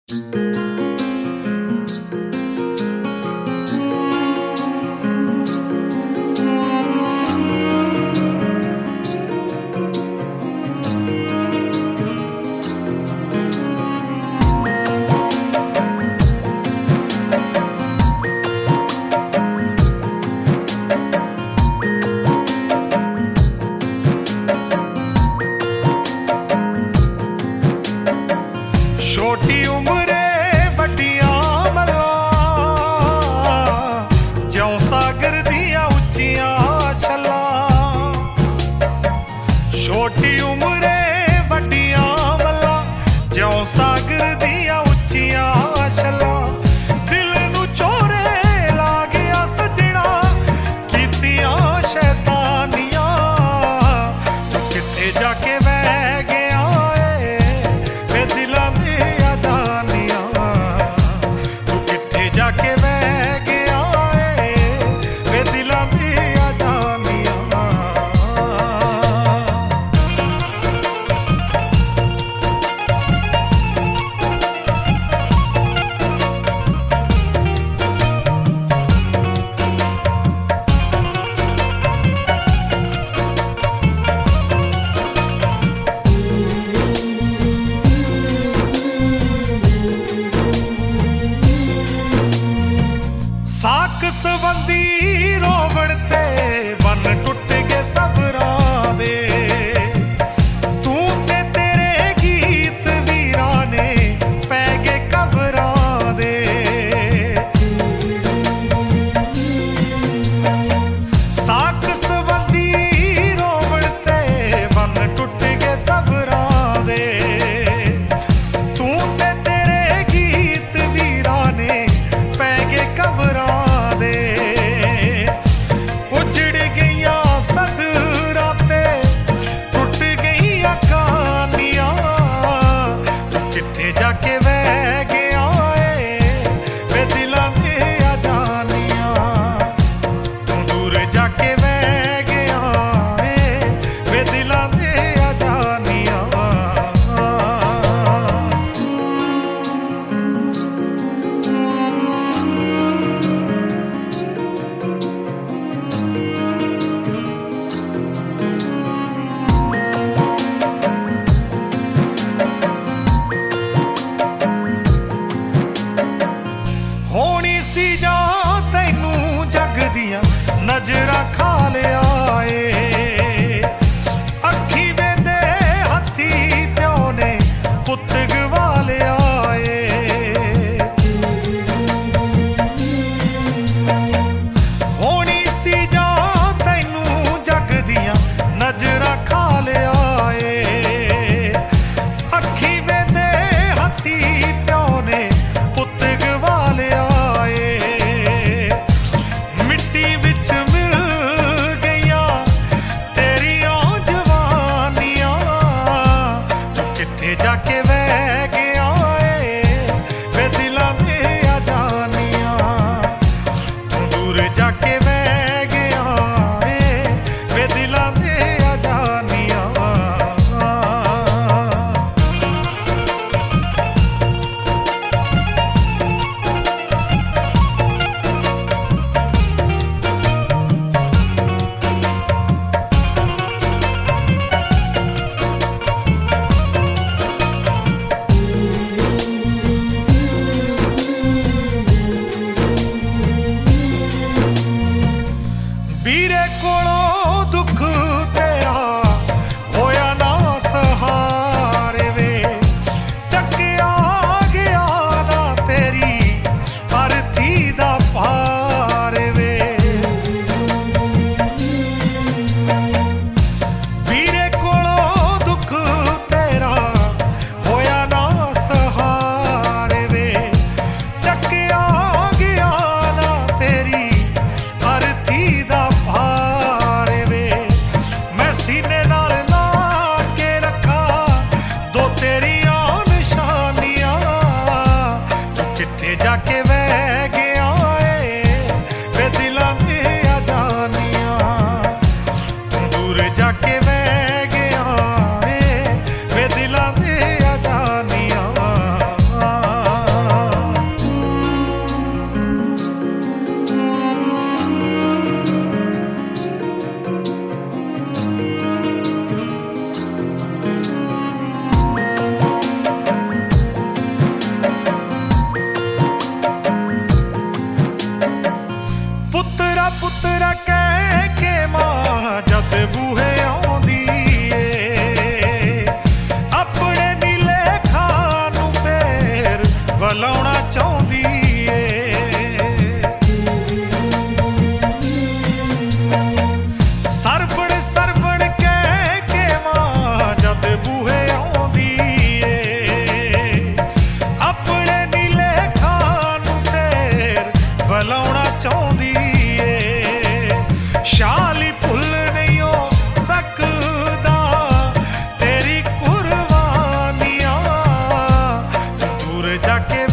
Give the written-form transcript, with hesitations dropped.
छोटी उम्रे वड्डियां मल्लां ज्यों सागर दियां उच्चियां छल्लां। छोटी उम्रे वड्डियां मल्लां ज्यों सागर दियां उच्चियां छल्लां। दिल नू चोरे ला गया सजना कीतियां शैतानियां। तू किथे जाके बह गया वे दिलां साक संबंधी रोवण ते बन टुट गए सबरां दे। तू ते तेरे गीत वीरां ने पै गए कबरां दे। साक संबंधी रोवण ते बन टुट गए सबरां दे। तू ते तेरे गीत वीरां ने पै गए कबरां जाके बह गया वे दिलां दे अजानियां। तू दूर जाके बह गया वे दिलां दे अजानियां। होनी सी जा तैनू जग दियां नजरां खा लिया ए। अखी वेंदे हत्थी प्यो ने पुत्त गवा लिया ए। होनी सी जा तैनू जग दियां नजरां खा लिया ए। अखी वेंदे हत्थी प्यो ने पुत्त गवा लिया। जाके बह गया वे दिलां दे अजानियां। तू दूर जाके बह गया वे दिलां दे अजानियां। ਵਲਾਉਣਾ ਚਾਹੁੰਦੀ ਏ। ਸਰਬੜ ਸਰਬੜ ਕਹਿ ਕੇ ਮਾਂ ਜਦ ਬੂਹੇ ਆਉਂਦੀ ਏ, ਆਪਣੇ ਨੀਲੇ ਖਾਂ ਨੂੰ ਫੇਰ ਵਲਾਉਣਾ ਚਾਹੁੰਦੀ ਏ। ਸ਼ਾਲੀ ਭੁੱਲ ਨਹੀਂ ਹੋ ਸਕਦਾ ਤੇਰੀ ਕੁਰਬਾਨੀਆਂ, ਤੂੰ ਦੂਰ ਜਾ ਕੇ